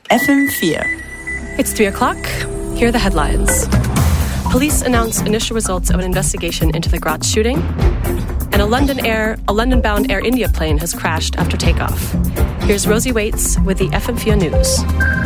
FM4. It's 3 o'clock. Here are the headlines. Police announced initial results of an investigation into the Graz shooting. And a London-bound Air India plane has crashed after takeoff. Here's Rosie Waits with the FM4 News.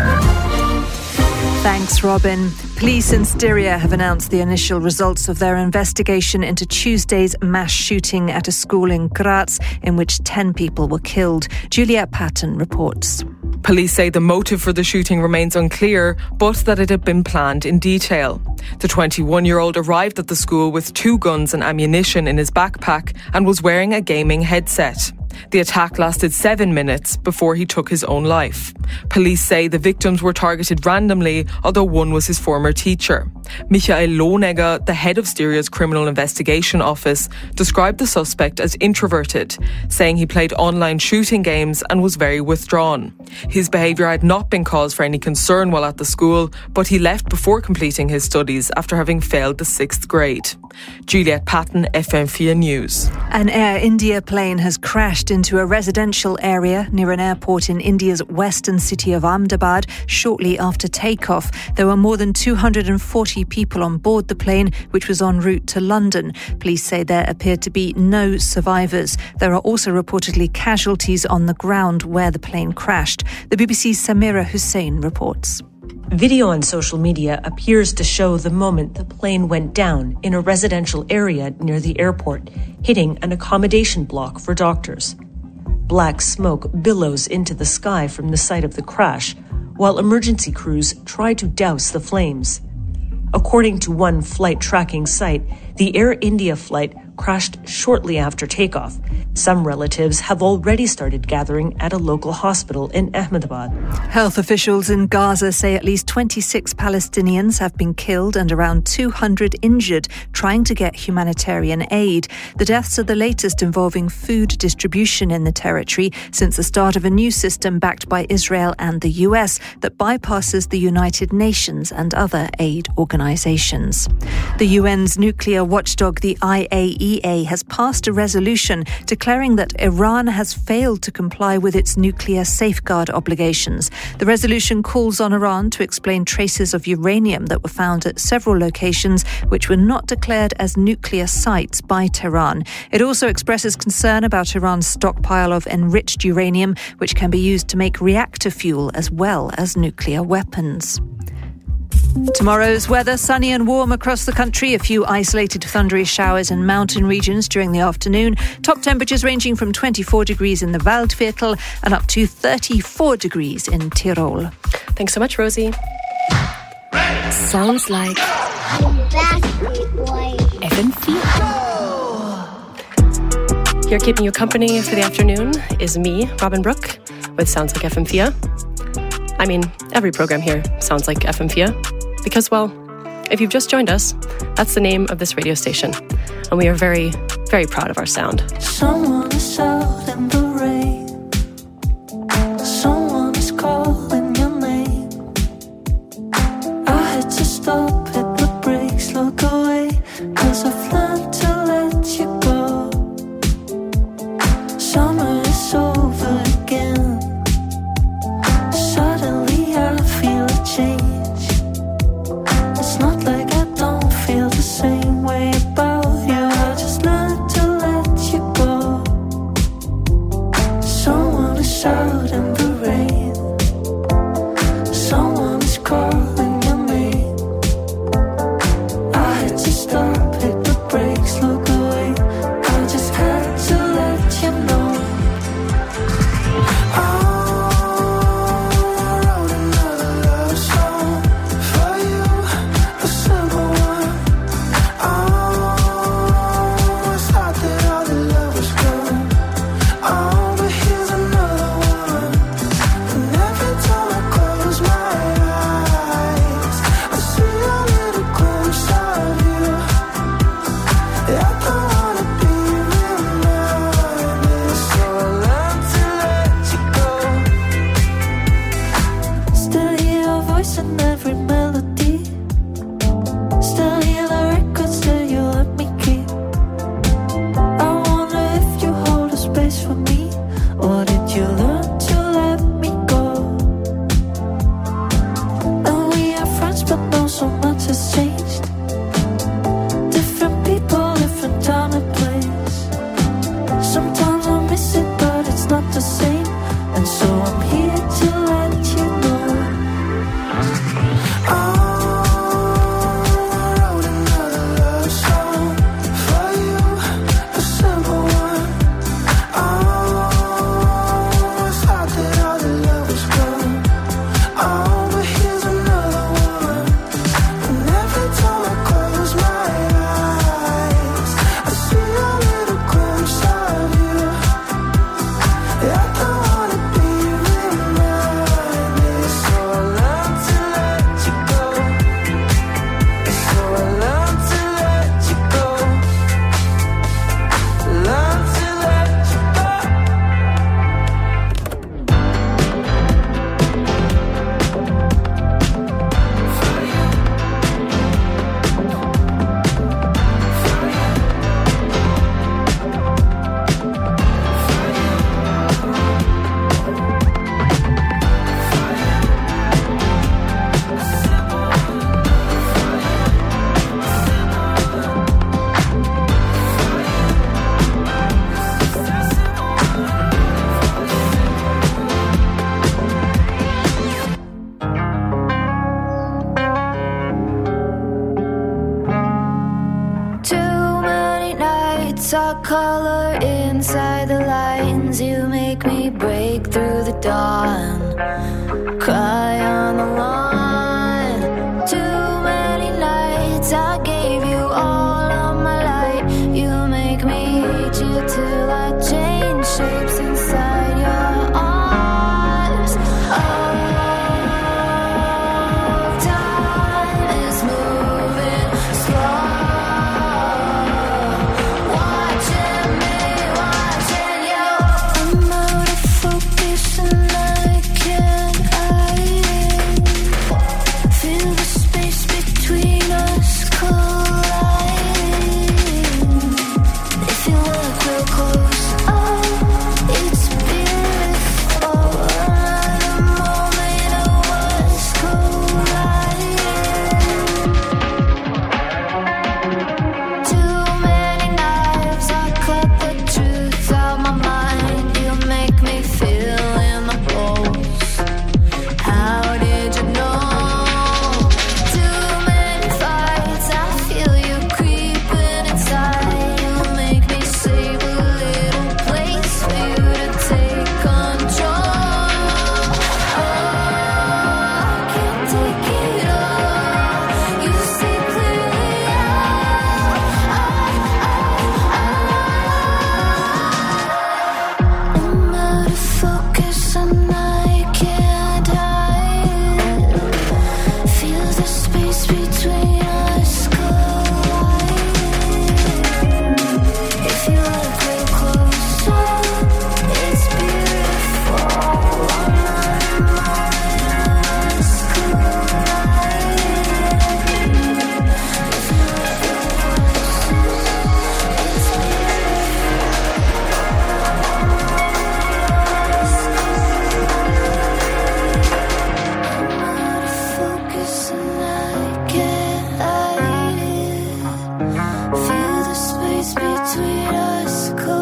Thanks, Robin. Police in Styria have announced the initial results of their investigation into Tuesday's mass shooting at a school in Graz, in which 10 people were killed. Juliette Patton reports. Police say the motive for the shooting remains unclear, but that it had been planned in detail. The 21-year-old arrived at the school with 2 guns and ammunition in his backpack and was wearing a gaming headset. The attack lasted 7 minutes before he took his own life. Police say the victims were targeted randomly, although one was his former teacher. Michael Lohnegger, the head of Styria's Criminal Investigation Office, described the suspect as introverted, saying he played online shooting games and was very withdrawn. His behaviour had not been cause for any concern while at the school, but he left before completing his studies after having failed the 6th grade. Juliette Patton, FM4 News. An Air India plane has crashed into a residential area near an airport in India's western city of Ahmedabad shortly after takeoff. There were more than 240 people on board the plane, which was en route to London. Police say there appeared to be no survivors. There are also reportedly casualties on the ground where the plane crashed. The BBC's Samira Hussain reports. Video on social media appears to show the moment the plane went down in a residential area near the airport, hitting an accommodation block for doctors. Black smoke billows into the sky from the site of the crash, while emergency crews try to douse the flames. According to one flight tracking site, the Air India flight crashed shortly after takeoff. Some relatives have already started gathering at a local hospital in Ahmedabad. Health officials in Gaza say at least 26 Palestinians have been killed and around 200 injured trying to get humanitarian aid. The deaths are the latest involving food distribution in the territory since the start of a new system backed by Israel and the US that bypasses the United Nations and other aid organisations. The UN's nuclear watchdog, the IAEA, has passed a resolution declaring that Iran has failed to comply with its nuclear safeguard obligations. The resolution calls on Iran to explain traces of uranium that were found at several locations which were not declared as nuclear sites by Tehran. It also expresses concern about Iran's stockpile of enriched uranium, which can be used to make reactor fuel as well as nuclear weapons. Tomorrow's weather, sunny and warm across the country. A few isolated thundery showers in mountain regions during the afternoon. Top temperatures ranging from 24 degrees in the Waldviertel and up to 34 degrees in Tyrol. Thanks so much, Rosie. Sounds like FM4. Here keeping you company for the afternoon is me, Robin Brooke, with Sounds Like FM4. I mean, every program here sounds like FM4. Because, well, if you've just joined us, that's the name of this radio station. And we are very, very proud of our sound. Someone is out in the rain. Someone is calling your name. I had to stop, hit the brakes, look away. 'Cause I've learned to let you go. Summer is over again. Suddenly I feel a change. It's not like I don't feel the same way about you. I just learned to let you go. Someone is out in the rain. Someone is calling your name. I had to stop, hit the brakes, look away. I just had to let you know. make me break through the dawn, cry on the lawn. Too many nights I gave you all of my light. You make me hate you till I change shapes inside your arms. Oh, time is moving slow. Watching me, watching you. I'm out of focus and I can't hide it. Feel the space between us colliding. If you look real close, oh, it's beautiful. Another moment of us colliding. Too many knives, I cut the truth out my mind. You make me feel in my bones. How did you know? Too many fights, I feel you creeping inside. You make me save a little place for you to take control. Oh, I can't take it all. You see clearly. I'm out of focus and I can't hide. Feel the space between us colliding. If you look real close, oh, it's beautiful. Another moment of us colliding. If you look real close, it's I'm out of focus and I can't hide it. Feel the space between us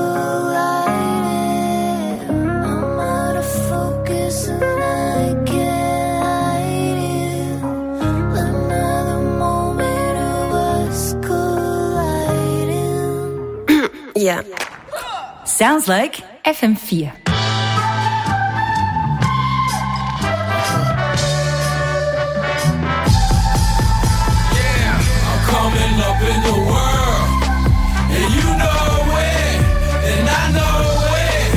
colliding. I'm out of focus and I can't hide it. Another moment of us colliding. Yeah. Sounds like FM4. I'm coming up in the world, and you know it, and I know it.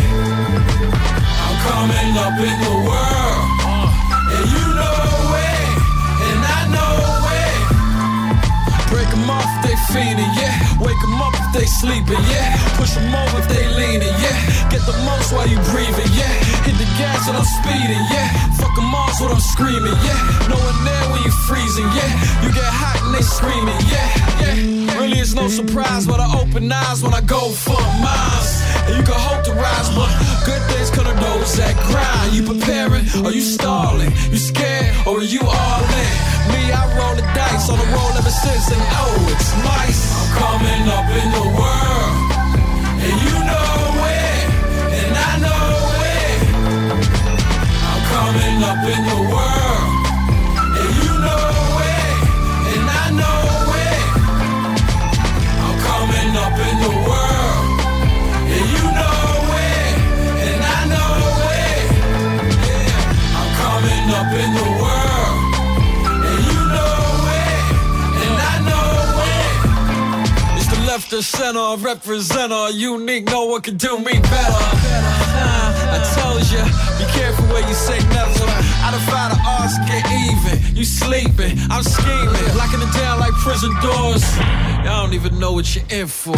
I'm coming up in the world, and you know it, and I know it. Break 'em off if they fiendin', yeah. Wake 'em up if they sleepin', yeah. Push 'em over if they leanin', yeah. Get the most while you breathin', yeah. Hit the gas and I'm speedin', yeah. Fuck 'em all what I'm screamin', yeah. No one there when you freezing, yeah. You get hot and they screamin', yeah, yeah. Really it's no surprise but I open eyes when I go for miles. And you can hope to rise, but good days come to those that grind. You preparing or you stalling? You scared or are you all in? Me, I roll the dice on the roll ever since, and oh, it's nice. I'm coming up in the world, and you know it, and I know it. I'm coming up in the world, and you know it, and I know it. I'm coming up in the world, and you know it, and I know it. Yeah, I'm coming up in the world, and you know it, and I know it. It's the left of center, representer, unique, no one can do me better. I told ya, be careful where you say never. I defy the odds to get even. You sleeping, I'm scheming, locking it down like prison doors. Y'all don't even know what you're in for.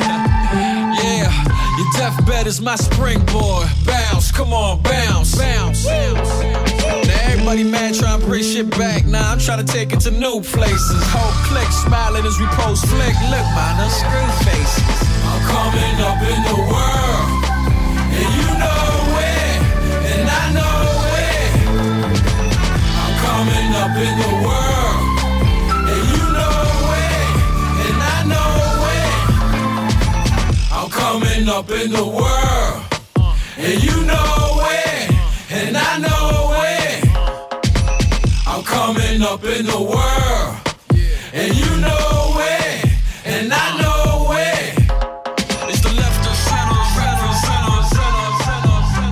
Yeah, your deathbed is my springboard. Bounce, come on, bounce, bounce. Now everybody mad trying to bring shit back. Nah, I'm trying to take it to new places. Whole click smiling as we post flick. Look, man, them screw faces. I'm coming up in the world, and you know it, and I know it. I'm coming up in the world, and you know it, and I know it. I'm coming up in the world, and you know it, and I know it. I'm coming up in the world, and you know it, and I know it. It's the left of center, center, center, center, center, center.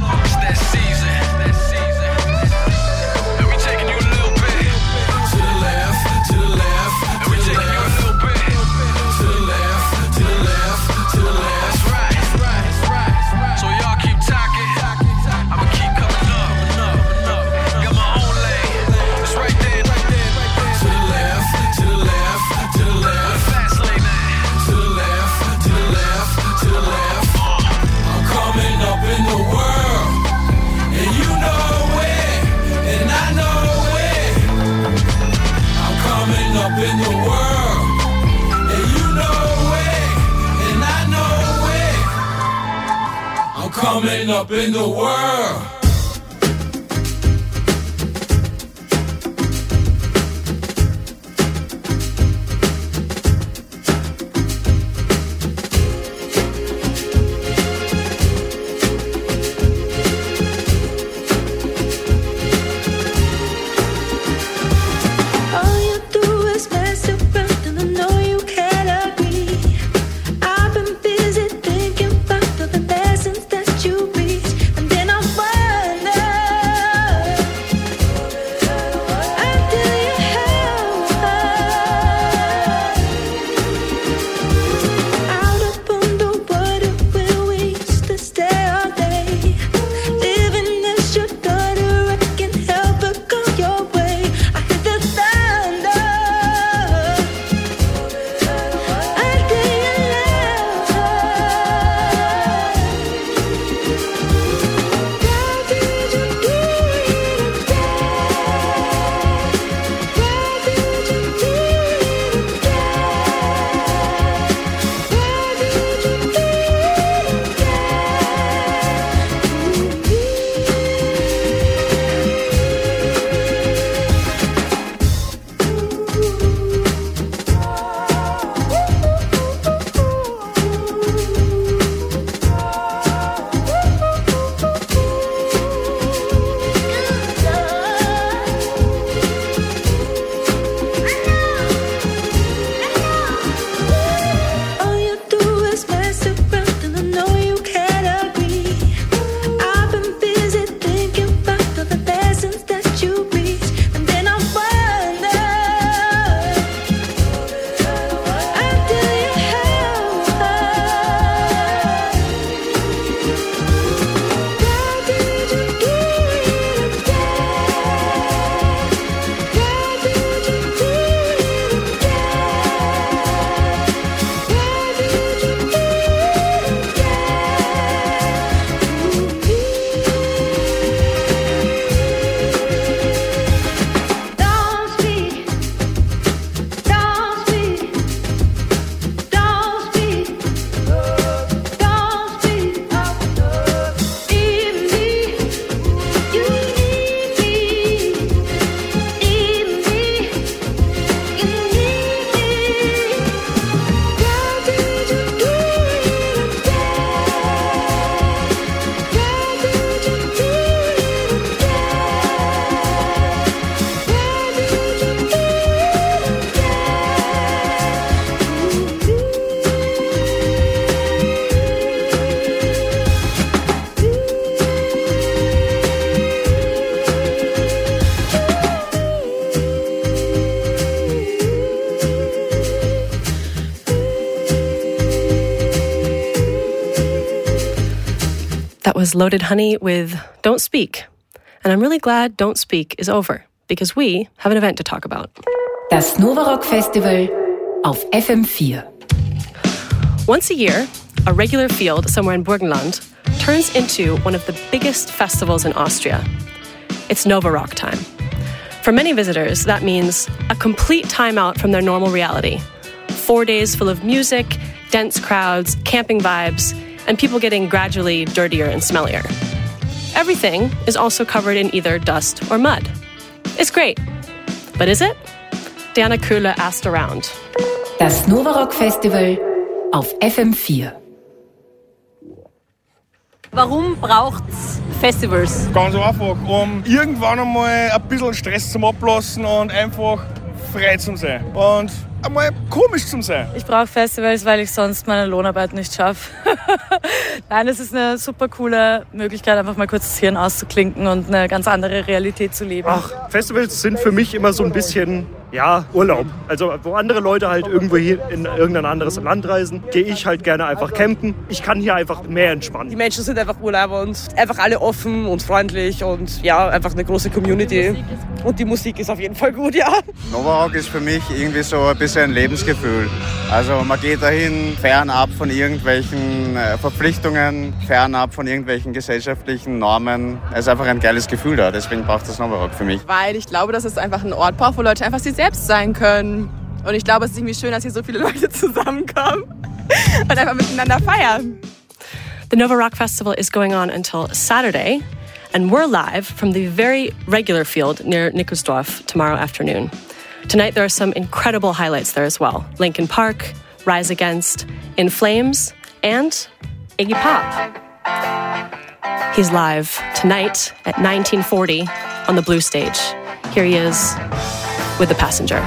coming up in the world. was Loaded Honey with Don't Speak. And I'm really glad Don't Speak is over, because we have an event to talk about. Das Nova Rock Festival auf FM4. Once a year, a regular field somewhere in Burgenland turns into one of the biggest festivals in Austria. It's Nova Rock time. For many visitors, that means a complete time out from their normal reality. 4 days full of music, dense crowds, camping vibes, and people getting gradually dirtier and smellier. Everything is also covered in either dust or mud. It's great. But is it? Diana Köhler asked around. Das Nova Rock Festival auf FM4. Warum braucht's Festivals? Ganz einfach, um irgendwann einmal ein bisschen Stress zum Ablassen und einfach frei zu sein. Und einmal komisch zu sein. Ich brauche Festivals, weil ich sonst meine Lohnarbeit nicht schaffe. Nein, es ist eine super coole Möglichkeit, einfach mal kurz das Hirn auszuklinken und eine ganz andere Realität zu leben. Ach, Festivals sind für mich immer so ein bisschen, ja, Urlaub. Also wo andere Leute halt irgendwo hier in irgendein anderes Land reisen, gehe ich halt gerne einfach campen. Ich kann hier einfach mehr entspannen. Die Menschen sind einfach Urlauber und einfach alle offen und freundlich und ja, einfach eine große Community. Und die Musik ist auf jeden Fall gut, ja. Nova Rock ist für mich irgendwie so ein bisschen ein Lebensgefühl. Also man geht dahin fernab von irgendwelchen Verpflichtungen, fernab von irgendwelchen gesellschaftlichen Normen. Es ist einfach ein geiles Gefühl da, deswegen braucht das Nova Rock für mich. Weil ich glaube, dass es einfach ein Ort braucht, wo Leute einfach sie selbst sein können. Und ich glaube, es ist irgendwie schön, dass hier so viele Leute zusammenkommen und einfach miteinander feiern. The Nova Rock Festival is going on until Saturday, and we're live from the very regular field near Nickelsdorf tomorrow afternoon. Tonight there are some incredible highlights there as well. Linkin Park, Rise Against, In Flames, and Iggy Pop. He's live tonight at 1940 on the Blue Stage. Here he is with The Passenger.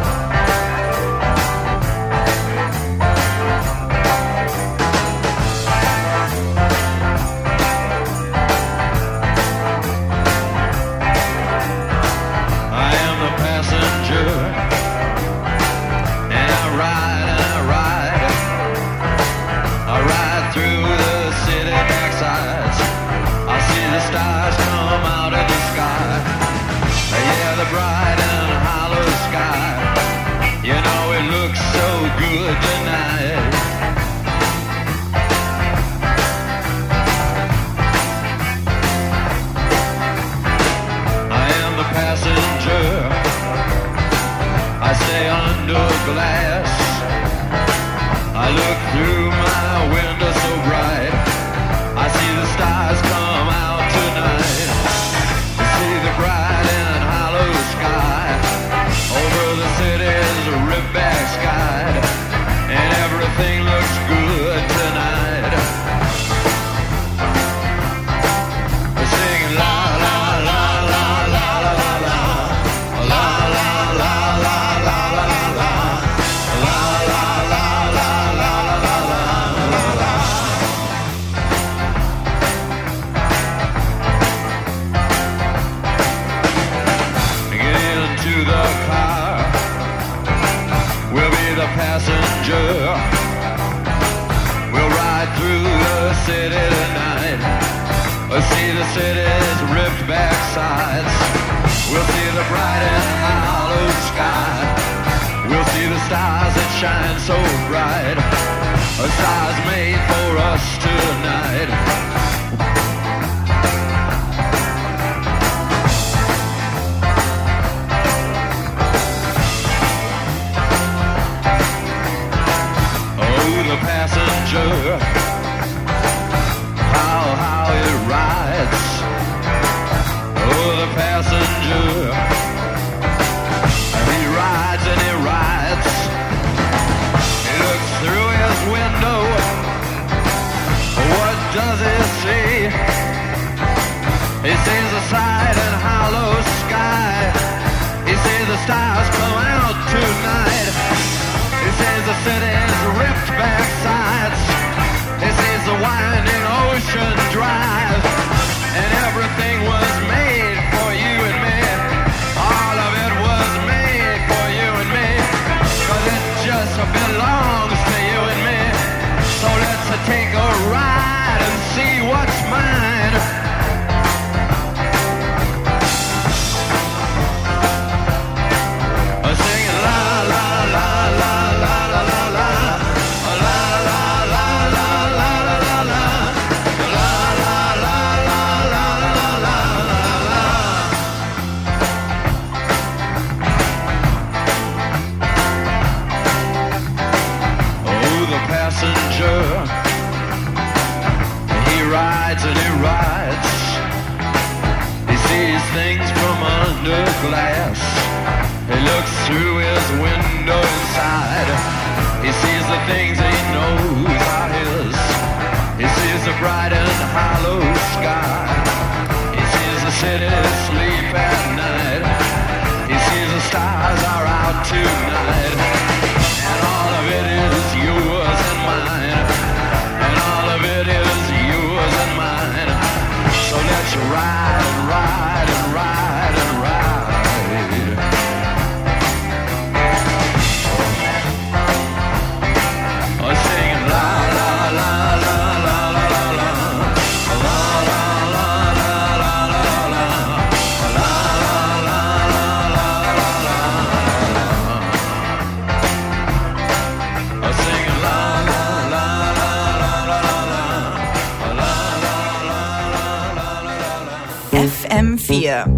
FM4.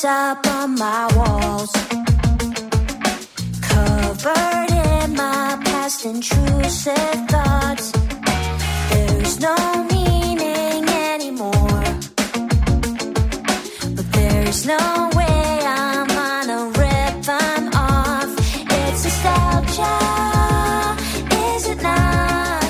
notes up on my walls, covered in my past intrusive thoughts. There's no meaning anymore, but there's no way I'm gonna rip them off. It's nostalgia, is it not?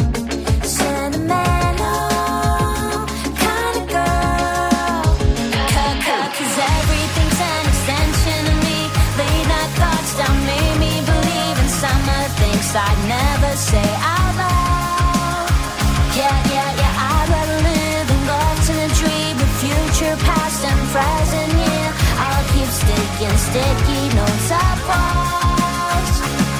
Sentimental kind of girl. Cause everything's an extension of me. Late night thoughts that made me believe in some of the things I'd never say out loud. Yeah, I'd rather live in lost in a dream with future, past, and present. Yeah, I'll keep sticking sticky notes up walls.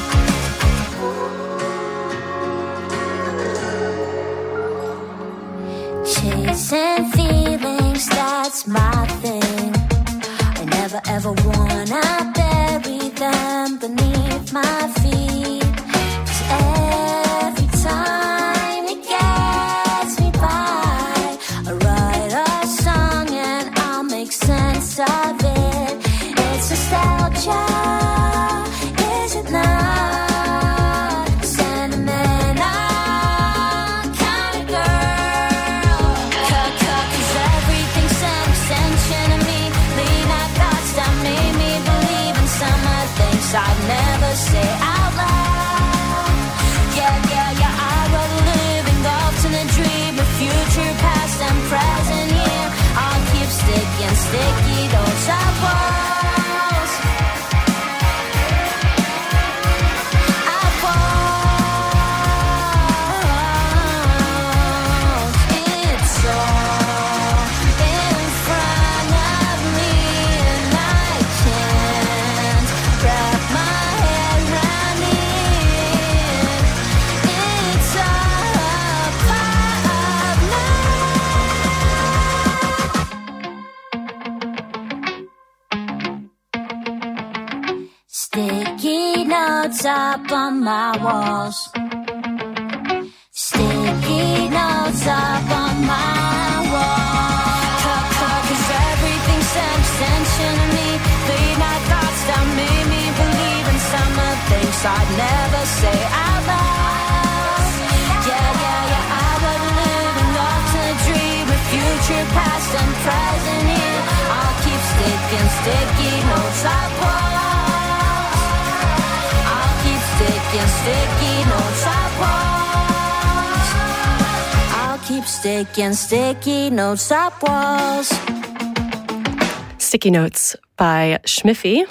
Chasing feelings, that's my thing. I never ever wanna bury them beneath my feet. 'Cause every time it gets me by, I write a song and I'll make sense of it. It's nostalgia, is it not? Sentimental kind of girl. 'Cause everything's an extension of me. Late night thoughts that made me believe in some of the things I'd never say out loud. Yeah, I'd rather live engulfed in a dream of future, past, and present. Yeah, I'll keep sticking sticky notes up walls. Up walls. It's all in front of me and I can't wrap my head around it. It's all a part of sticky notes up on my walls. Sticky notes up on my walls. 'Cause everything's an extension of me. Late night thoughts that made me believe in some of the things I'd never say out loud. Yeah, I'd rather live in lost in a dream with future, past, and present. Yeah, I'll keep sticking sticky notes up walls. I'll keep sticking sticky notes up walls. I'll keep sticking sticky notes up walls. Sticky Notes by Schmiffy.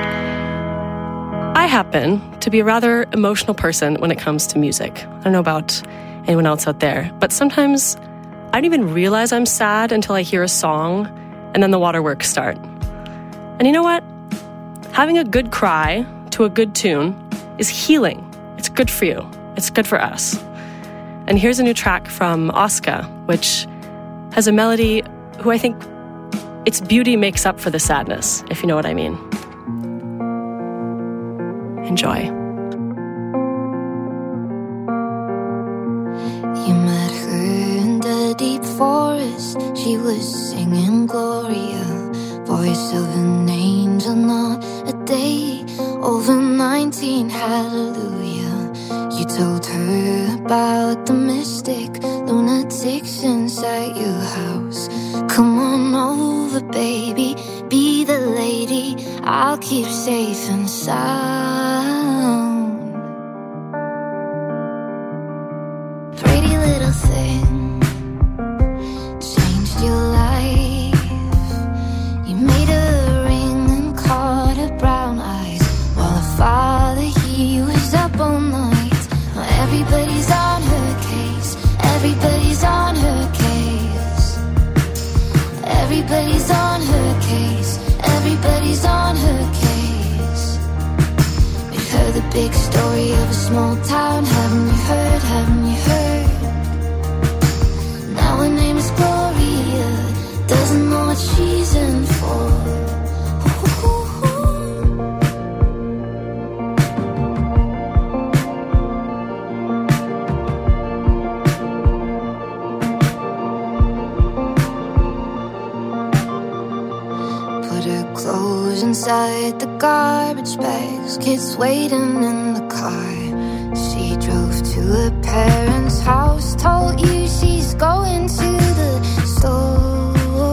I happen to be a rather emotional person when it comes to music. I don't know about anyone else out there, but sometimes I don't even realize I'm sad until I hear a song and then the waterworks start. And you know what? Having a good cry to a good tune is healing. It's good for you. It's good for us. And here's a new track from Asuka, which has a melody who I think its beauty makes up for the sadness, if you know what I mean. Enjoy. You met her in the deep forest. She was singing Gloria, voice of an angel, not a day. Over 19, hallelujah. You told her about the mystic lunatics inside your house. Come on over, baby, be the lady I'll keep safe and sound. Pretty little thing changed your life. You made her ring and caught her brown eyes while her father, he was up all night. Everybody's on her case. Everybody's on her case. Everybody's on her case. Everybody's on her case. We heard the big story of a small town. Haven't you heard? Haven't you heard? Now her name is Gloria. Doesn't know what she's in for. Put her with the garbage bags, kids waiting in the car. She drove to her parents' house, told you she's going to the store.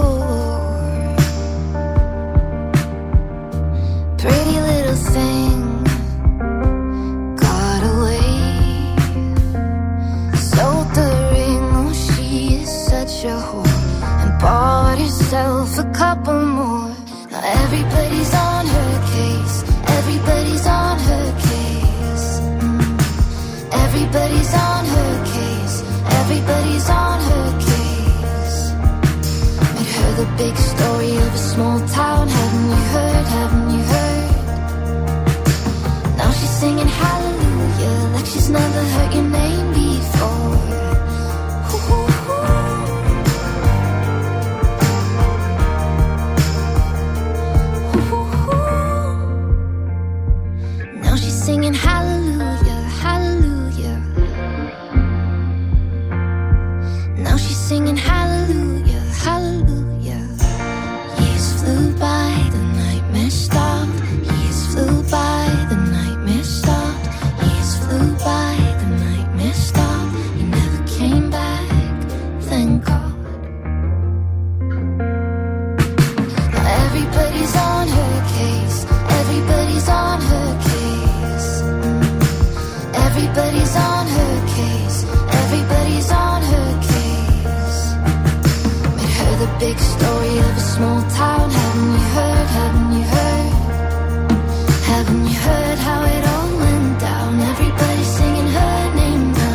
Pretty little thing got away, sold the ring, oh she is such a whore, and bought herself a couple more. Now everybody's on her case, everybody's on her case. Everybody's on her case, everybody's on her case. Made her the big story of a small town, haven't you heard, haven't you heard? Now she's singing hallelujah like she's never heard your name before. Now she's singing hallelujah, hallelujah. Now she's singing hallelujah, hallelujah. Years flew by, the nightmare stopped. Years flew by, the nightmare stopped. Years flew by, the nightmare stopped. You never came back, thank God. Now everybody's on her case, everybody's on her case. Everybody's on her case, everybody's on her case. Made her the big story of a small town, haven't you heard, haven't you heard? Haven't you heard how it all went down? Everybody's singing her name now.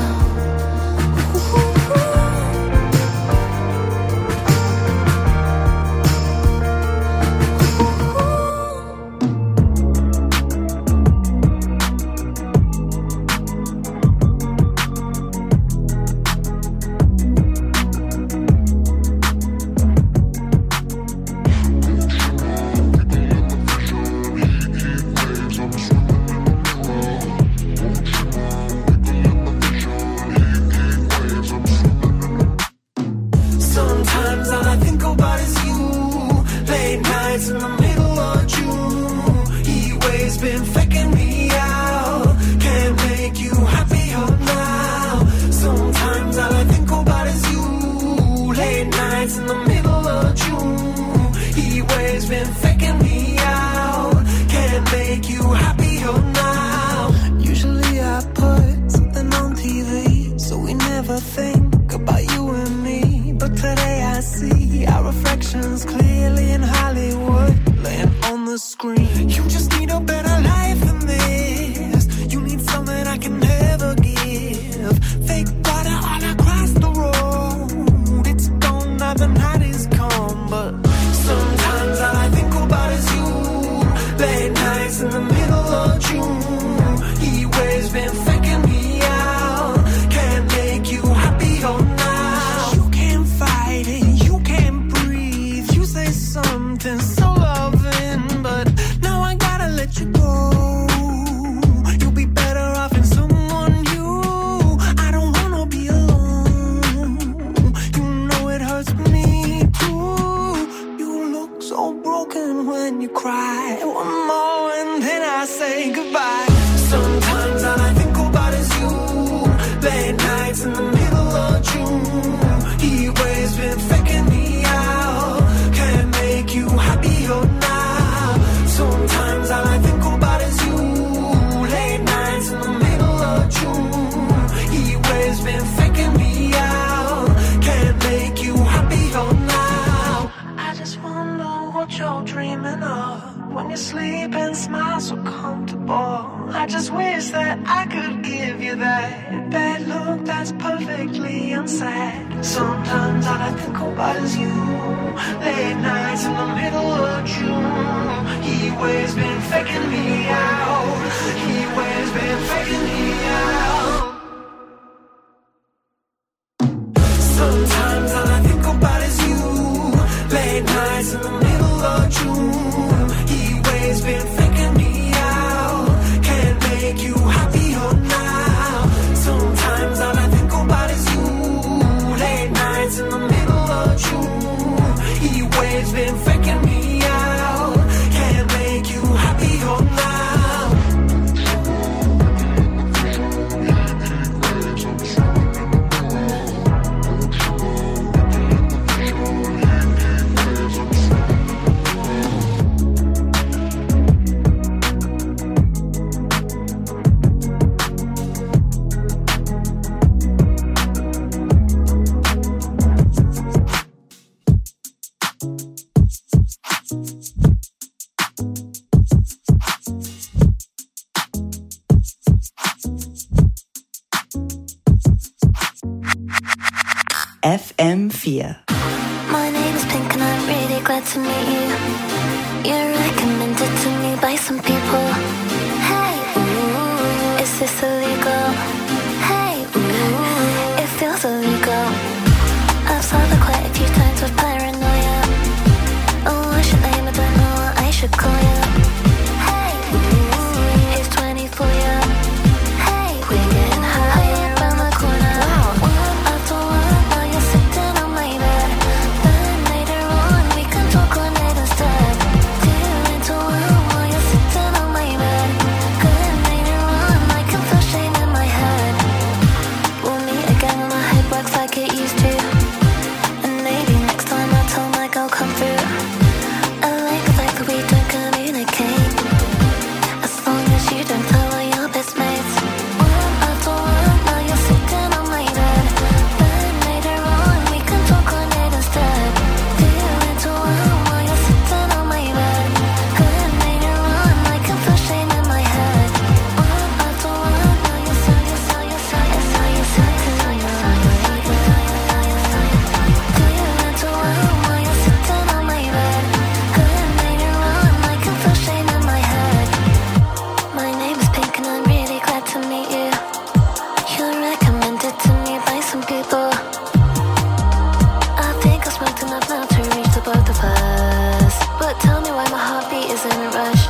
Sometimes all I think about is you. Late nights in the middle of June. Heat waves been faking me out. Can't make you happier now. Sometimes all I think about is you. Late nights in the middle of June. Heat waves been faking me out. Can't make you happier now. Usually I put something on TV, so we never think about you and me. But today I see our reflections clearly in Hollywood, laying on the screen. You just need a better life than this. You need something I can never give. Fake water all across the road. It's gone now, the night is come. But sometimes all I think about is you. Late nights in the middle of June. Heat waves been faking me out. Can't make you happier now. You can't fight it, you can't breathe. You say something so loving, but now I gotta let you go. You'll be better off in someone new. I don't wanna be alone. You know it hurts me too. You look so broken when you cry. One more and then I say goodbye. Sometimes all I think about is you. Late nights in the middle of June. Heat waves been faking me out. Can't make you happier now. Sometimes all I think about is you. Late nights in the middle of June. Heat waves been faking me out. Can't make you happier now. I just wonder what you're dreaming of when you sleep and smile so comfortable. I just wish that I could give you that bad look that's perfectly unsaid. Sometimes all I think about is you. Late nights in the middle of June. Heat waves been faking me out. Heat waves been faking me out. Sometimes all I think about is you. Late nights in the middle of June. Heat waves been faking me out. Can't make you happier now. Sometimes all I think about is you. Late nights in the middle of June. Heat waves been faking me out. Can't make you happier. FM4. My name is Pink and I'm really glad to meet you. You're recommended to me by some people. Hey, ooh, is this illegal? Hey, ooh, it feels illegal. I've saw that quite a few times with paranoia. Oh, what's your name? I don't know what I should call you. Hey, ooh, here's 20 for you. Hey, we're getting higher around the corner. Wow. One after one, now you're sitting on my bed. Then later on, we can talk on it instead. Two into one, while you're sitting on my bed. Then later on, I can feel shame in my head. We'll meet again when my head works like it used to. And maybe next time I'll tell my girl come through. I like the fact that we don't communicate. As long as you don't tell all your best mates. One after one, now you're sitting on my bed. Then later on, we can talk on it instead. Two into one, while you're sitting on my bed. Then later on, I can feel shame in my head. One after one, now you're so. Two into one, while you're sitting on my bed. Then later on, I can feel shame in my head. My name is Pink and I'm really glad to meet you. You're recommended to me by some people. I think I smoked enough now to reach the both of us. But tell me why my heartbeat is in a rush.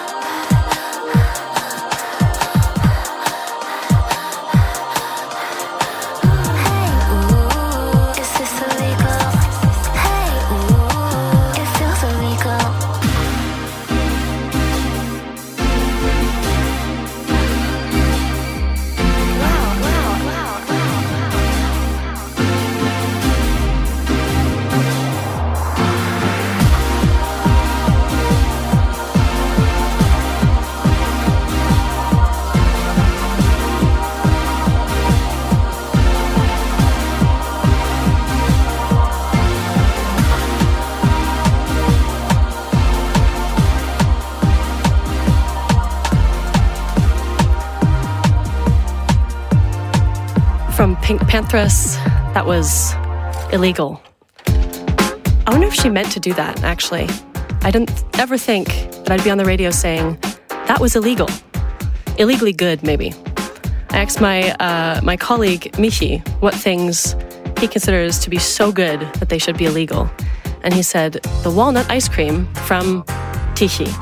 Hey, ooh, is this illegal? Hey, ooh, it feels illegal. From Pink Panthers, that was illegal. I wonder if she meant to do that, actually. I didn't ever think that I'd be on the radio saying, that was illegal. Illegally good, maybe. I asked my colleague, Michi, what things he considers to be so good that they should be illegal. And he said, the walnut ice cream from Tichy.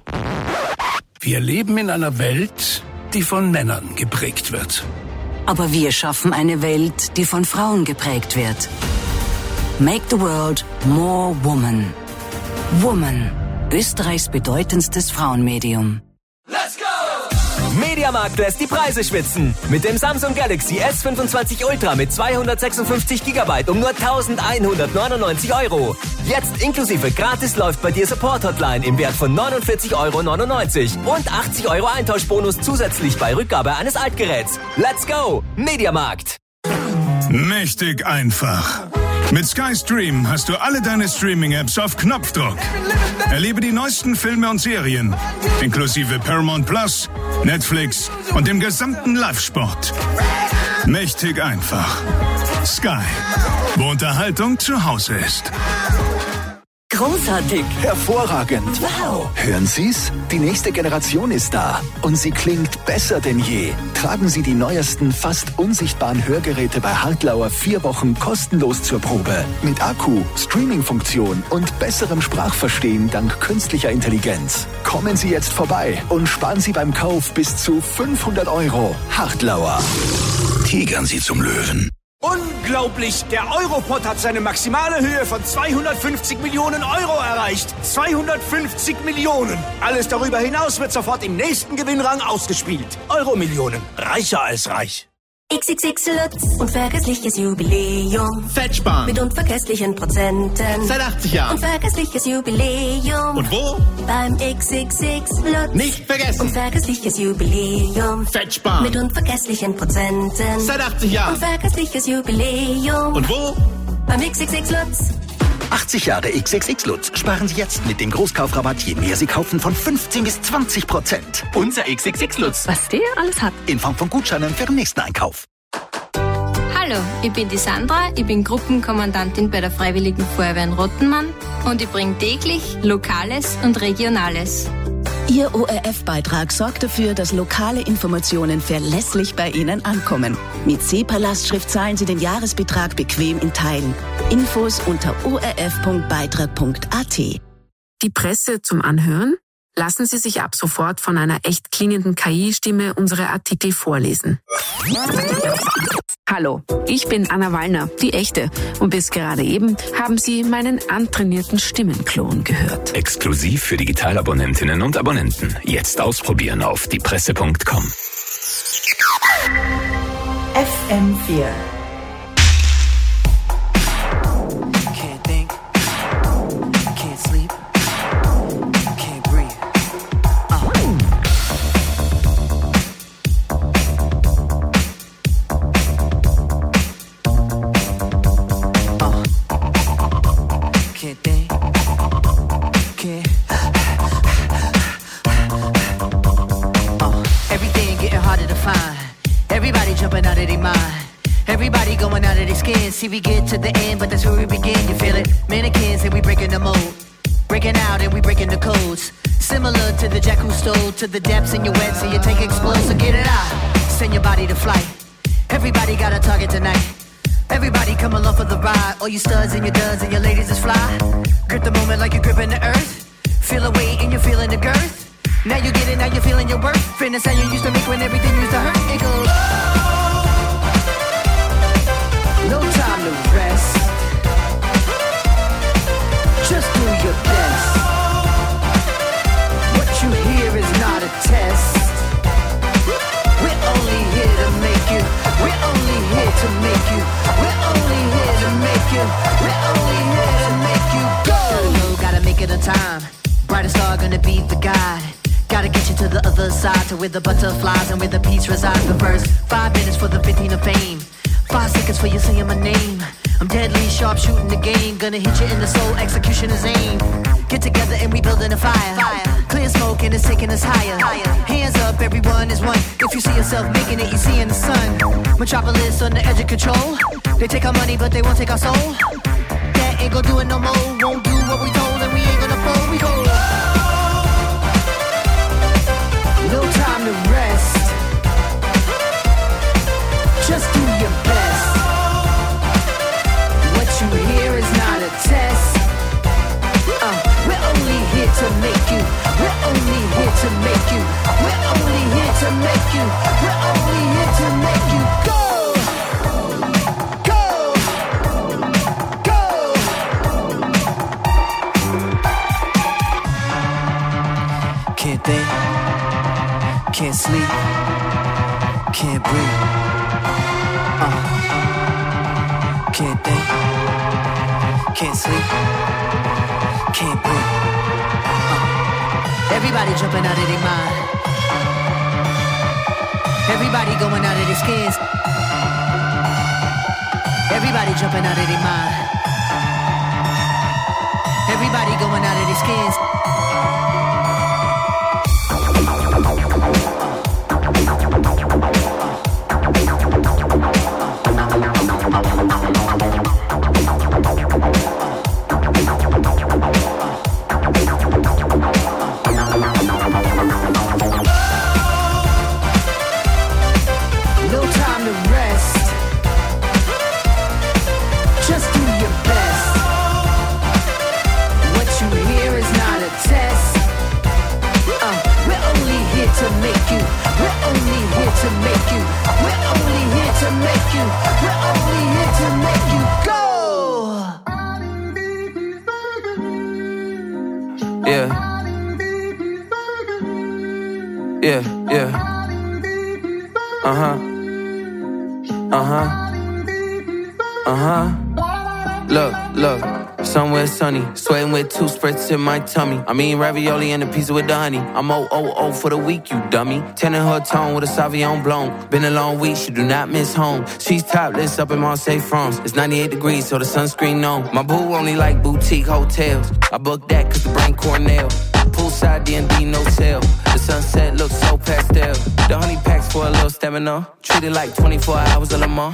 Wir leben in einer Welt, die von Männern geprägt wird. Aber wir schaffen eine Welt, die von Frauen geprägt wird. Make the world more woman. Woman, Österreichs bedeutendstes Frauenmedium. Mediamarkt lässt die Preise schwitzen. Mit dem Samsung Galaxy S25 Ultra mit 256 GB um nur 1.199 €. Jetzt inklusive gratis läuft bei dir Support-Hotline im Wert von 49,99 € und 80 € Eintauschbonus zusätzlich bei Rückgabe eines Altgeräts. Let's go! Mediamarkt. Mächtig einfach. Mit Sky Stream hast du alle deine Streaming-Apps auf Knopfdruck. Erlebe die neuesten Filme und Serien, inklusive Paramount Plus, Netflix und dem gesamten Live-Sport. Mächtig einfach. Sky, wo Unterhaltung zu Hause ist. Großartig. Hervorragend. Wow. Hören Sie's? Die nächste Generation ist da. Und sie klingt besser denn je. Tragen Sie die neuesten, fast unsichtbaren Hörgeräte bei Hartlauer 4 Wochen kostenlos zur Probe. Mit Akku, Streaming-Funktion und besserem Sprachverstehen dank künstlicher Intelligenz. Kommen Sie jetzt vorbei und sparen Sie beim Kauf bis zu 500 €. Hartlauer. Tigern Sie zum Löwen. Unglaublich! Der Europot hat seine maximale Höhe von 250 Millionen € erreicht. 250 Millionen! Alles darüber hinaus wird sofort im nächsten Gewinnrang ausgespielt. Euromillionen. Reicher als reich. XXX Lutz, unvergessliches Jubiläum. Fettsparen. Mit unvergesslichen Prozenten. Seit 80 Jahren. Unvergessliches Jubiläum. Und wo? Beim XXX Lutz. Nicht vergessen. Unvergessliches Jubiläum. Fettsparen. Mit unvergesslichen Prozenten. Seit 80 Jahren. Unvergessliches Jubiläum. Und wo? Beim XXX Lutz. 80 Jahre XXX Lutz. Sparen Sie jetzt mit dem Großkaufrabatt, je mehr Sie kaufen, von 15 bis 20%. Unser XXX Lutz. Was der alles hat. In Form von Gutscheinen für den nächsten Einkauf. Hallo, ich bin die Sandra, ich bin Gruppenkommandantin bei der Freiwilligen Feuerwehr in Rottenmann und ich bringe täglich Lokales und Regionales. Ihr ORF-Beitrag sorgt dafür, dass lokale Informationen verlässlich bei Ihnen ankommen. Mit SEPA-Lastschrift zahlen Sie den Jahresbetrag bequem in Teilen. Infos unter orf.beitrag.at. Die Presse zum Anhören? Lassen Sie sich ab sofort von einer echt klingenden KI-Stimme unsere Artikel vorlesen. Hallo, ich bin Anna Wallner, die echte. Und bis gerade eben haben Sie meinen antrainierten Stimmenklon gehört. Exklusiv für Digitalabonnentinnen und Abonnenten. Jetzt ausprobieren auf diepresse.com. FM4. Everybody going out of their skin. See, we get to the end, but that's where we begin. You feel it? Mannequins and we breaking the mold. Breaking out and we breaking the codes. Similar to the jack who stole to the depths in your wet, so you take explode. So get it out. Send your body to flight. Everybody got a target tonight. Everybody come along for the ride. All you studs and your duds and your ladies is fly. Grip the moment like you're gripping the earth. Feel the weight and you're feeling the girth. Now you get it, now you're feeling your worth. Fitness how you used to make when everything used to hurt. It goes. No time to rest. Just do your best. What you hear is not a test. We're only here to make you. We're only here to make you. We're only here to make you. We're only here to make you go. Gotta make it on time. Brightest star gonna be the guide. Gotta get you to the other side, to where the butterflies and where the peace resides. The first 5 minutes for the 15 of fame. 5 seconds for you saying my name. I'm deadly sharp shooting the game. Gonna hit you in the soul, execution is aim. Get together and we building a fire. Clear smoke and it's taking us higher. Hands up, everyone is one. If you see yourself making it, you see in the sun. Metropolis on the edge of control. They take our money but they won't take our soul. That ain't gonna do it no more. Won't do what we told and we ain't gonna fold. We go. No time to rest. Just do your best. What you hear is not a test. We're only here to make you. We're only here to make you. We're only here to make you. We're only here to make you go. Go. Go. Can't think. Can't sleep. Can't breathe. Can't think, can't sleep, can't breathe. Everybody jumping out of their mind. Everybody going out of their skins. Everybody jumping out of their mind. Everybody going out of their skins. Somewhere sunny, sweating with 2 spritz in my tummy. I mean ravioli and a pizza with the honey. I'm 000 for the week, you dummy. Tending her tone with a Sauvignon Blanc. Been a long week, she do not miss home. She's topless up in Marseille, France. It's 98 degrees, so the sunscreen on. My boo only like boutique hotels. I booked that cause the brain Cornell. Poolside D&D, no sale. The sunset looks so pastel. The honey packs for a little stamina. Treated like 24 hours of Le Mans.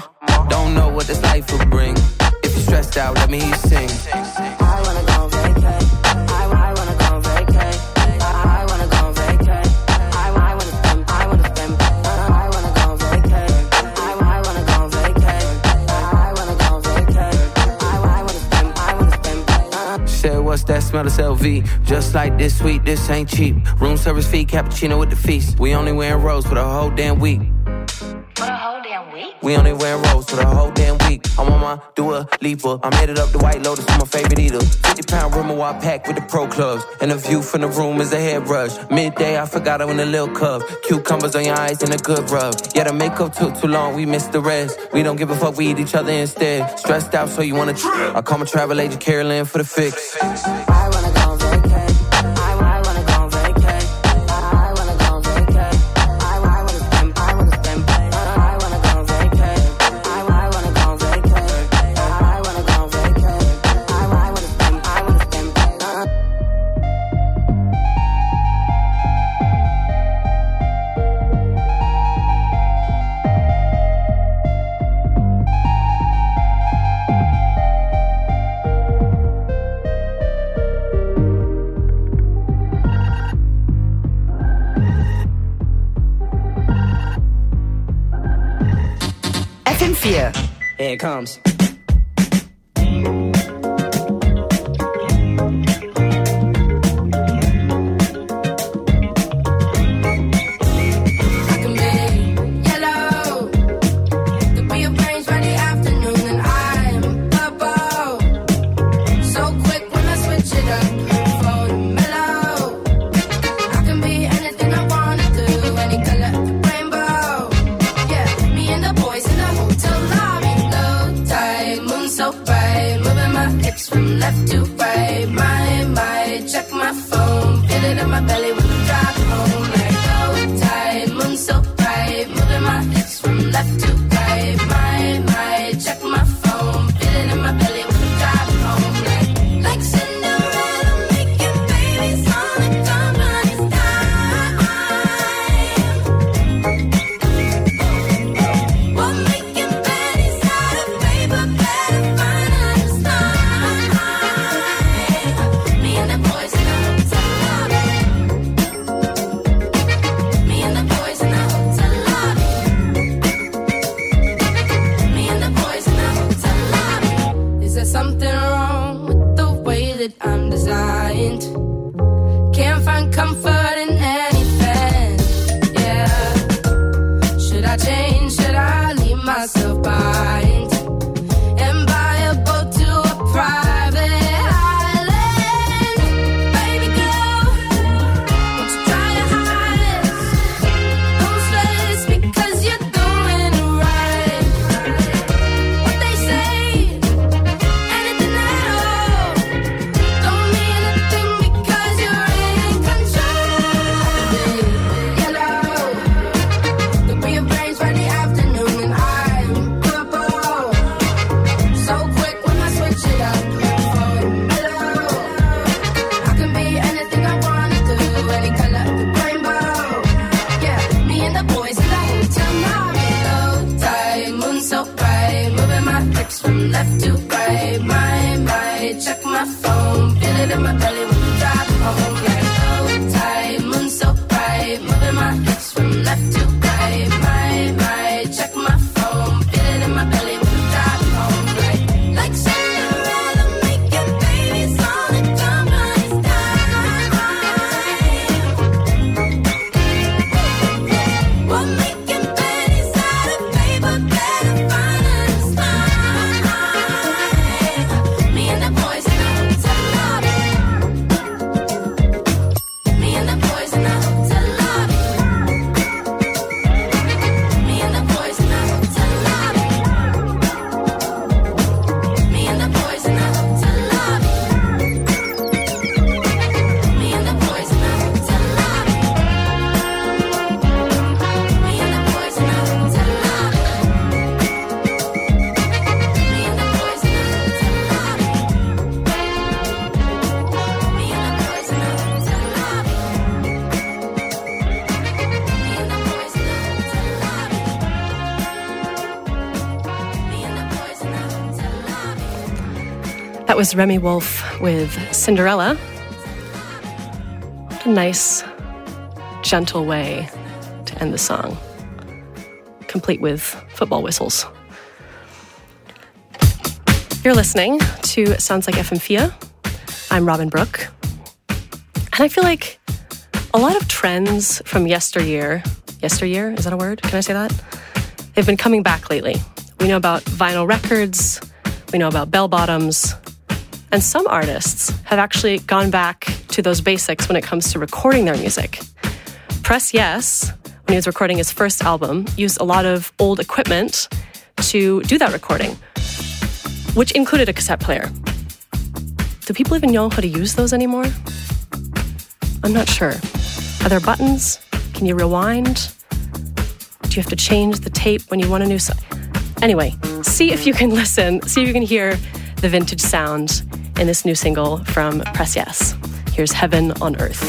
Don't know what this life will bring. If you're stressed out, let me hear you sing. I wanna go vacay. I wanna go vacay. I wanna go vacay. I wanna spend. I wanna spend. I wanna go vacay. I wanna go vacay. I wanna go vacay. I wanna spend. I wanna spend. Said, what's that smell? It's LV. Just like this sweet, this ain't cheap. Room service fee, cappuccino with the feast. We only wearing rose for the whole damn week. For the whole damn week? We only wearing rose for the whole damn week. I'm on my Dua Lipa. I'm headed up the White Lotus for my favorite eater. 50-pound Rimmel pack with the pro clubs. And the view from the room is a hairbrush. Midday, I forgot I went a little cup. Cucumbers on your eyes and a good rub. Yeah, the makeup took too long, we missed the rest. We don't give a fuck, we eat each other instead. Stressed out, so you wanna trip. I call my travel agent Carolyn for the fix. I wanna go vacay. I wanna go vacay. I wanna go vacay. I wanna spend. I wanna spend. I wanna go vacay. I wanna go vacay. I wanna go vacay. I wanna spend. I wanna spend. FM4. Here it comes. Left to right, my, check my phone, feel it in my belly when I drive home. Like go tight, moon so bright, moving my hips from left to right, my, check my phone, feel it in my belly when I drive home. Like Cinderella making babies on the company's dime. We're making baddies out of paper, better find us time. Me and the boys in the hotel lobby. Me and the boys in the hotel lobby. Me and the boys in the hotel lobby. Is there something wrong with the way that I'm designed? Can't find comfort in anything. Yeah. Should I change? Should I leave myself behind? And buy a boat to a private island? Baby girl, won't you try your highest? Don't stress because you're doing it right. What they say, anything at all, don't mean a thing because you're in control. Yellow, could be a brains Friday afternoon and I'm purple. So quick when I switch it up. Mellow, I can be anything I wanna do, any color of the rainbow. Yeah, me and the boys in the hotel lobby. Low tide, moon so bright, moving my hips from left to right. My, check my phone, feel it in my belly when I'm driving home. Like low tide, moon so bright, moving my hips from left to right. My, check my phone, feel it in my belly when I'm driving home. Like Cinderella making babies on the company's dime. We're making baddies out of paper, better find us time. Me and the boys in the hotel lobby. That was Remy Wolf with Cinderella. What a nice, gentle way to end the song, complete with football whistles. You're listening to Sounds Like FM4. I'm Robin Brooke. And I feel like a lot of trends from yesteryear, is that a word? Can I say that? They've been coming back lately. We know about vinyl records, we know about bell bottoms, and some artists have actually gone back to those basics when it comes to recording their music. Press Yes, when he was recording his first album, used a lot of old equipment to do that recording, which included a cassette player. Do people even know how to use those anymore? I'm not sure. Are there buttons? Can you rewind? Do you have to change the tape when you want a new song? Anyway, see if you can listen, see if you can hear the vintage sound in this new single from Press Yes. Here's Heaven on Earth.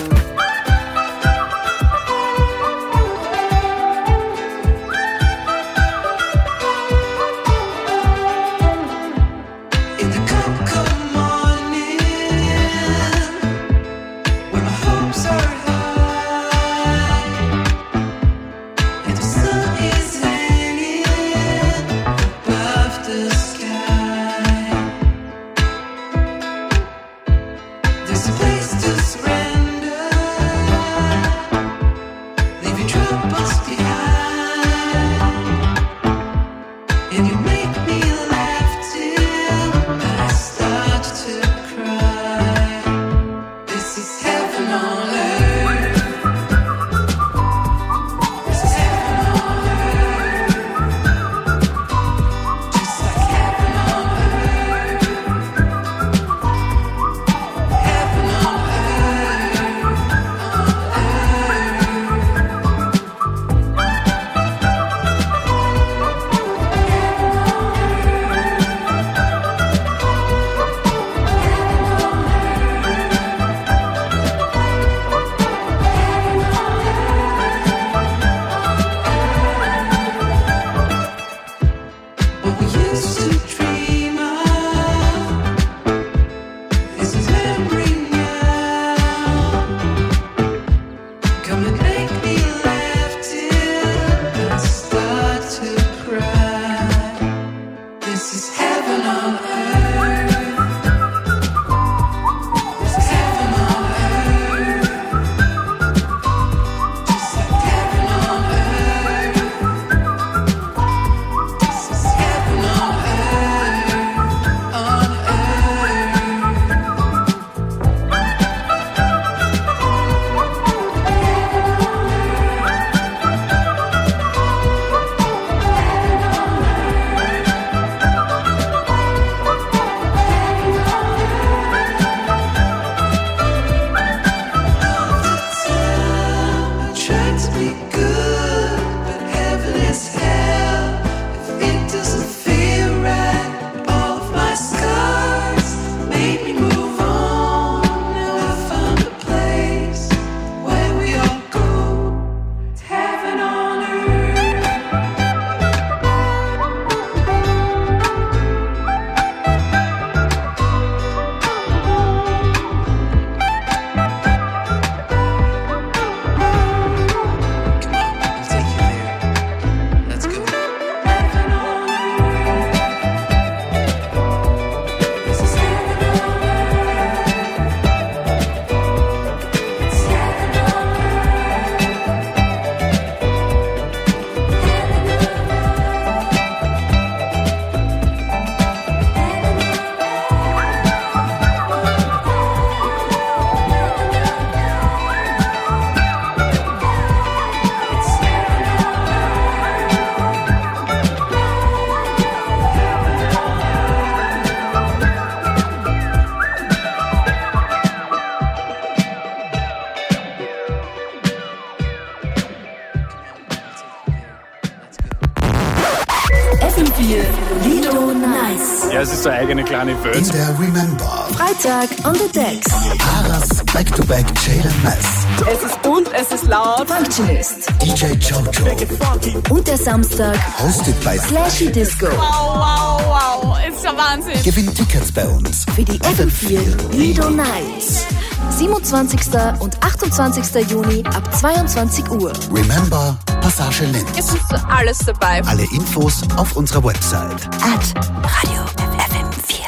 FM4 Lido Nice. Ja, es ist so eine eigene kleine Welt. In der Remember. Freitag on the Decks. Paras Back-to-Back Jalen Mess. Es ist bunt, es ist laut. Functionist. DJ Jojo. Und der Samstag. Hosted by Slashy Disco. Wow. Ist ja Wahnsinn. Gewinn Tickets bei uns. Für die FM4 Lido Nights. 27. und 28. Juni ab 22 Uhr. Remember, Passage Linz. Es ist alles dabei. Alle Infos auf unserer Website. Radio FM4.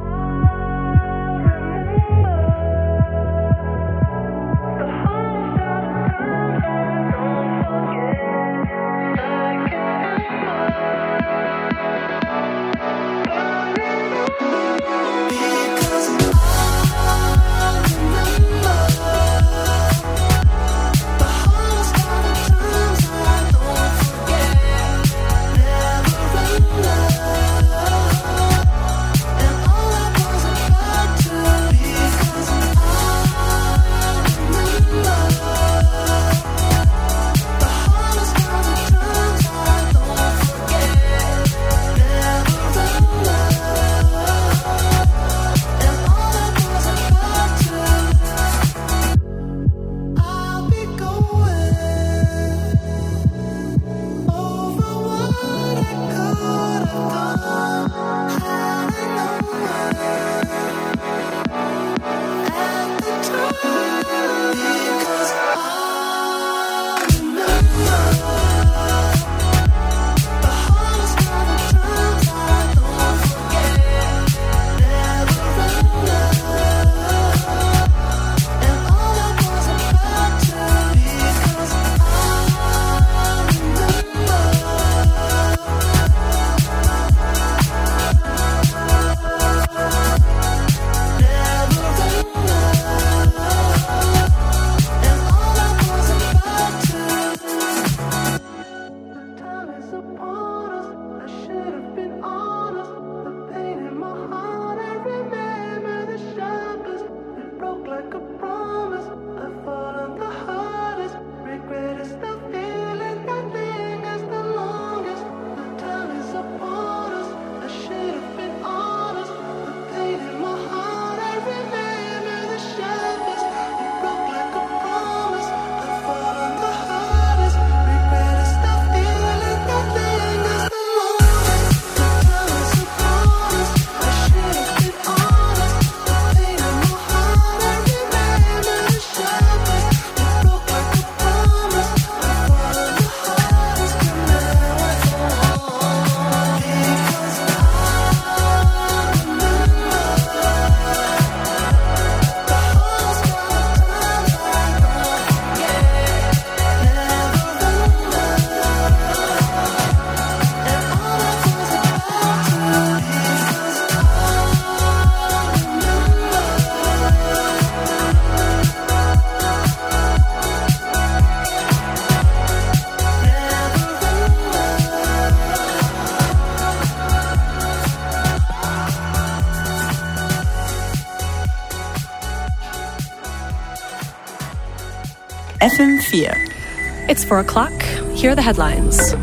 FM4. It's 4 o'clock. Here are the headlines.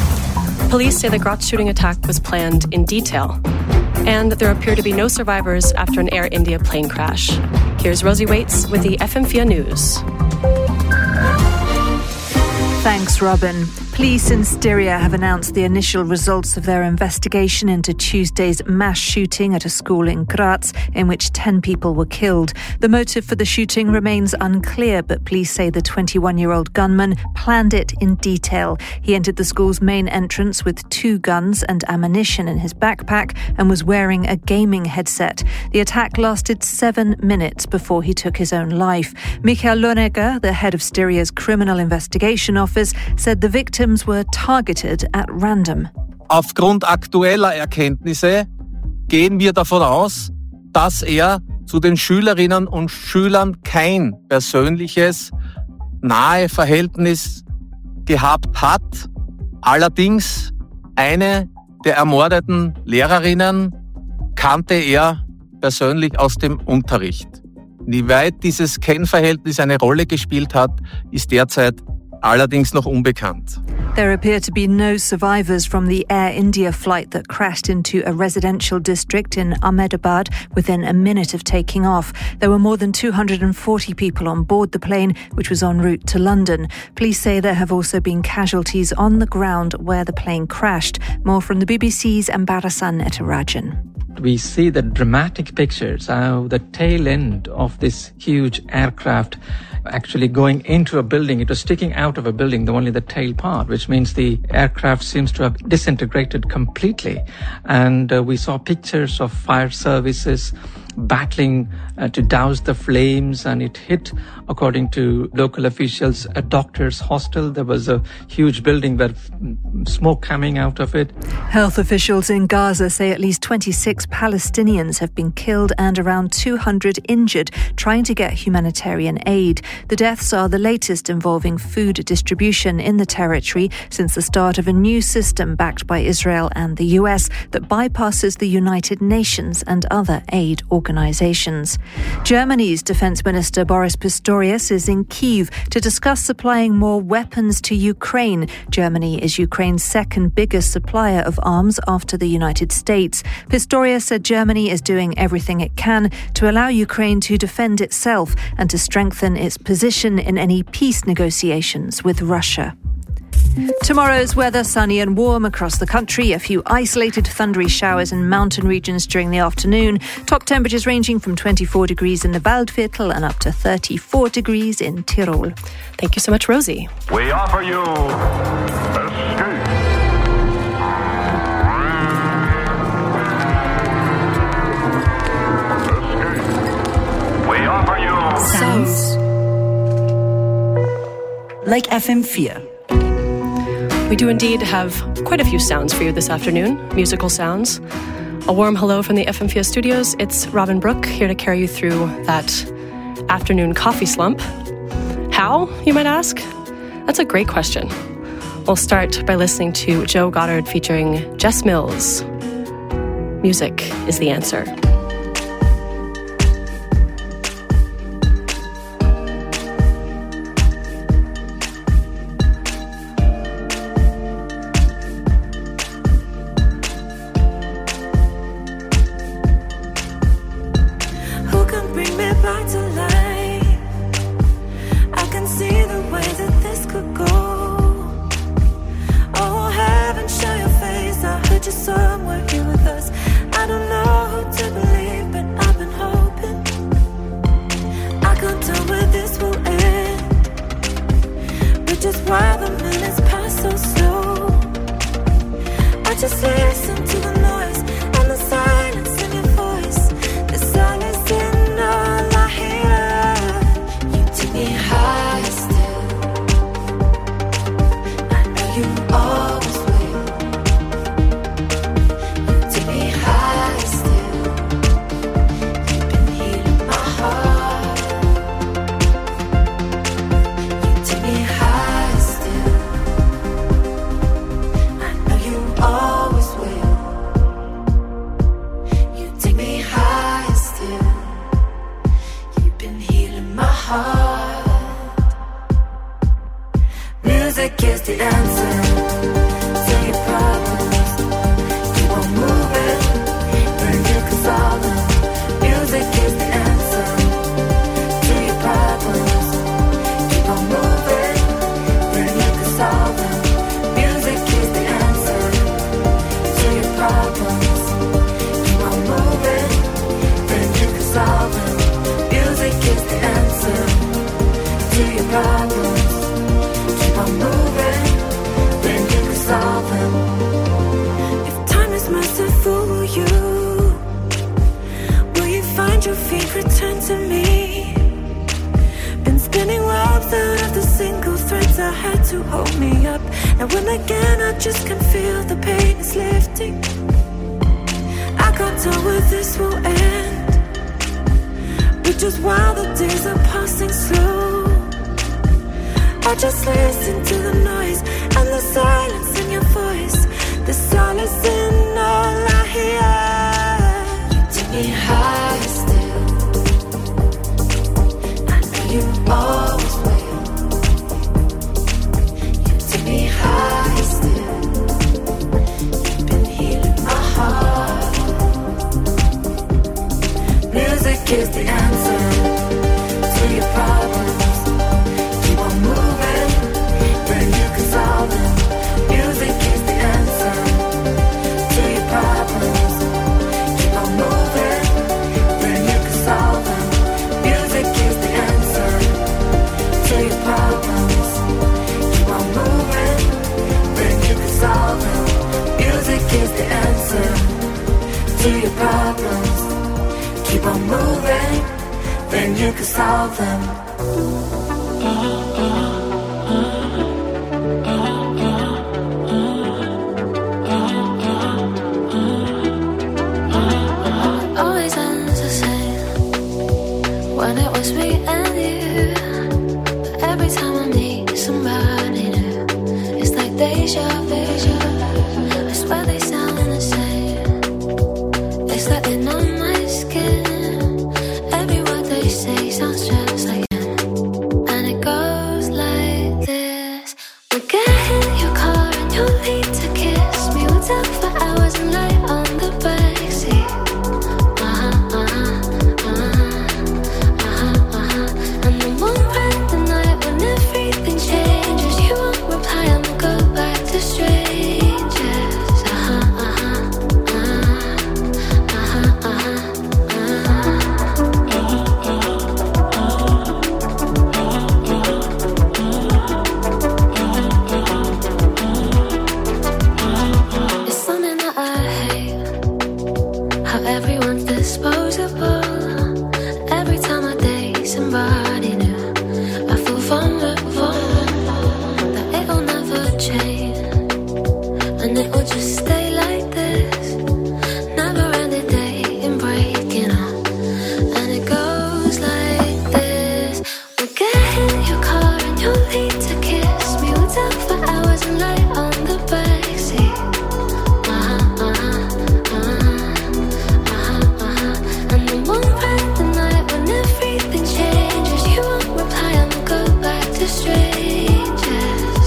Police say the Graz shooting attack was planned in detail, and there appear to be no survivors after an Air India plane crash. Here's Rosie Waits with the FM4 News. Thanks, Robin. Police in Styria have announced the initial results of their investigation into Tuesday's mass shooting at a school in Graz, in which 10 people were killed. The motive for the shooting remains unclear, but police say the 21-year-old gunman planned it in detail. He entered the school's main entrance with 2 guns and ammunition in his backpack and was wearing a gaming headset. The attack lasted 7 minutes before he took his own life. Michael Lonegger, the head of Styria's Criminal Investigation Office, said the victims were targeted at random. Aufgrund aktueller Erkenntnisse gehen wir davon aus, dass zu den Schülerinnen und Schülern kein persönliches, nahe Verhältnis gehabt hat. Allerdings eine der ermordeten Lehrerinnen kannte er persönlich aus dem Unterricht. Inwieweit dieses Kennverhältnis eine Rolle gespielt hat, ist derzeit allerdings noch unbekannt. There appear to be no survivors from the Air India flight that crashed into a residential district in Ahmedabad within a minute of taking off. There were more than 240 people on board the plane, which was en route to London. Police say there have also been casualties on the ground where the plane crashed. More from the BBC's Ambarasan Etarajan. We see the dramatic pictures, how the tail end of this huge aircraft actually going into a building. It was sticking out of a building, only the tail part, which means the aircraft seems to have disintegrated completely. And we saw pictures of fire services battling to douse the flames, and it hit, according to local officials, a doctor's hostel. There was a huge building with smoke coming out of it. Health officials in Gaza say at least 26 Palestinians have been killed and around 200 injured trying to get humanitarian aid. The deaths are the latest involving food distribution in the territory since the start of a new system backed by Israel and the US that bypasses the United Nations and other aid organisations. Germany's Defence Minister Boris Pistorius is in Kyiv to discuss supplying more weapons to Ukraine. Germany is Ukraine's second biggest supplier of arms after the United States. Pistorius said Germany is doing everything it can to allow Ukraine to defend itself and to strengthen its position in any peace negotiations with Russia. Tomorrow's weather, sunny and warm across the country. A few isolated thundery showers in mountain regions during the afternoon. Top temperatures ranging from 24 degrees in the Waldviertel and up to 34 degrees in Tyrol. Thank you so much, Rosie. We offer you Escape. We offer you Sounds like FM4. We do indeed have quite a few sounds for you this afternoon, musical sounds. A warm hello from the FM4 studios. It's Robin Brooke here to carry you through that afternoon coffee slump. How, you might ask? That's a great question. We'll start by listening to Joe Goddard featuring Jess Mills. Music is the answer. you could solve them. Always ends the same when it was me and you. But every time I need somebody new, it's like deja vu. I swear they sound the same. It's like they know my skin. Every word they say sounds just like him. And it goes like this. We'll get in your car and you'll need to kiss me. We'll talk for hours and lie on the backseat. And then we'll ride the night when everything changes. You won't reply and we'll go back to strangers. It's something that I hate, how everyone's disposable. Every time I date somebody new, I feel vulnerable, that it'll never change, and it will just stay like this. Never ending dating, breaking up, and it goes like this. We'll get in your car and you'll need to kiss me. We'll talk for hours and lie on the backseat. And then we'll ride the night when everything changes. You won't reply and we'll go back to strangers.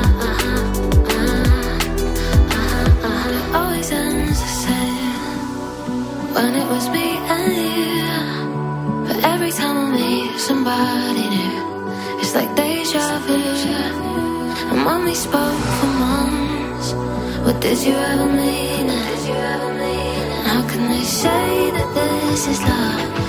It always ends the same when it was me and you. But every time I meet somebody new, it's like deja vu. And when we spoke for months, what did you ever mean? How can they say that this is love